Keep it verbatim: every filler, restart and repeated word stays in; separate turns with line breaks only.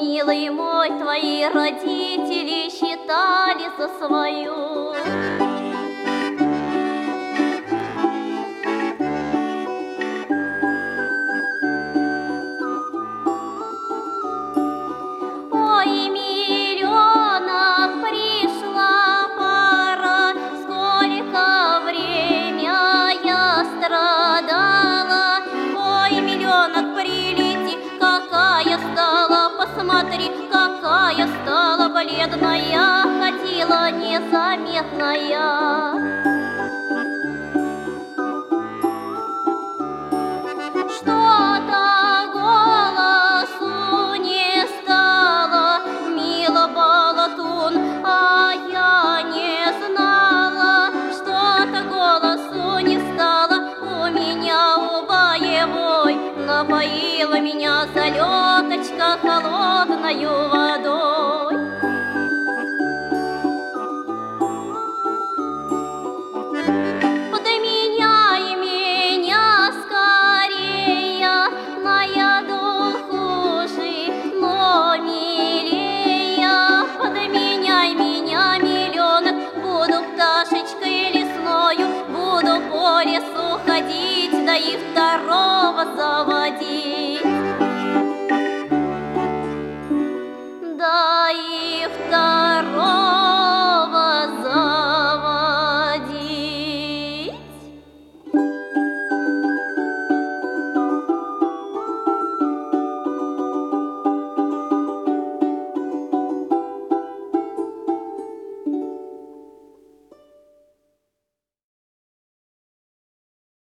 милый мой, твои родители считали за свою. Ой, миленок, пришла пора, сколько время я страдала. Ой, миленок, прилети, какая стала, посмотри, какая стала бледная, ходила незаметная. Что-то голосу не стало, мила Балатун, а я не знала. Что-то голосу не стало у меня, у боевой, напоила меня залеточка холодною водой. Подменяй меня скорее, моя духуши, но милее. Подменяй меня, миленок, буду пташечкой лесною, буду по лесу ходить, да и второго заводить.